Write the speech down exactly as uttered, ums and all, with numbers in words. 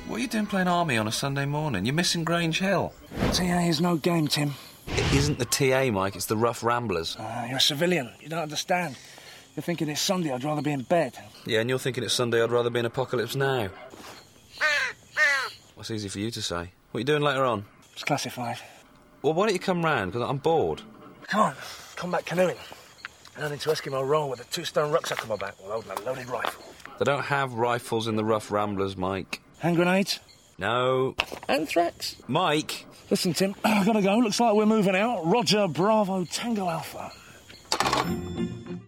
What are you doing playing army on a Sunday morning? You're missing Grange Hill. T A is no game, Tim. It isn't the T A, Mike, it's the Rough Ramblers. Uh, you're a civilian. You don't understand. You're thinking it's Sunday, I'd rather be in bed. Yeah, and you're thinking it's Sunday, I'd rather be in Apocalypse Now. What's easy for you to say? What are you doing later on? It's classified. Well, why don't you come round, because I'm bored. Come on, combat canoeing. Down into Eskimo Roll with a two-stone rucksack on my back, loading a loaded rifle. They don't have rifles in the Rough Ramblers, Mike. Hand grenades? No. Anthrax? Mike! Listen, Tim, I've got to go. Looks like we're moving out. Roger, Bravo, Tango Alpha.